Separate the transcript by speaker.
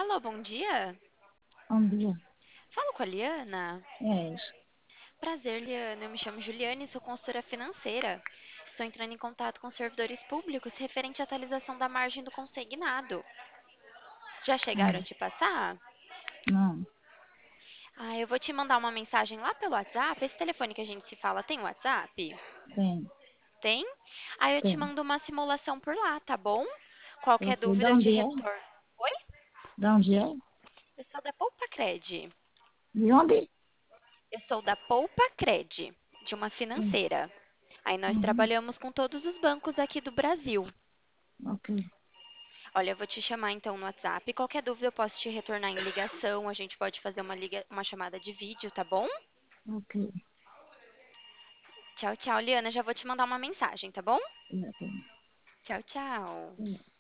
Speaker 1: Alô, bom dia.
Speaker 2: Bom dia.
Speaker 1: Falo com a Liana.
Speaker 2: És.
Speaker 1: Prazer, Liana. Eu me chamo Juliane e sou consultora financeira. Estou entrando em contato com servidores públicos referente à atualização da margem do consignado. Já chegaram a
Speaker 2: Hum,
Speaker 1: te passar?
Speaker 2: não,
Speaker 1: Eu vou te mandar uma mensagem lá pelo WhatsApp. Esse telefone que a gente se fala tem WhatsApp?
Speaker 2: tem,
Speaker 1: Tem? Aí eu te
Speaker 2: tem.
Speaker 1: mando uma simulação por lá, tá bom? Qualquer
Speaker 2: Ok. De
Speaker 1: dúvida eu te
Speaker 2: onde é?
Speaker 1: retorno. Oi?
Speaker 2: De onde é?
Speaker 1: Eu sou da Poupa Cred.
Speaker 2: De onde?
Speaker 1: Eu sou da Poupa Cred, de uma
Speaker 2: Sim.
Speaker 1: financeira. Aí nós
Speaker 2: Uhum.
Speaker 1: trabalhamos com todos os bancos aqui do Brasil.
Speaker 2: Ok,
Speaker 1: Olha, eu vou te chamar então no WhatsApp. Qualquer dúvida eu posso te retornar em ligação. A gente pode fazer uma chamada de vídeo, tá bom?
Speaker 2: ok.
Speaker 1: Tchau, tchau, Liana. Já vou te mandar uma mensagem, tá bom?
Speaker 2: Ok.
Speaker 1: Tchau, tchau.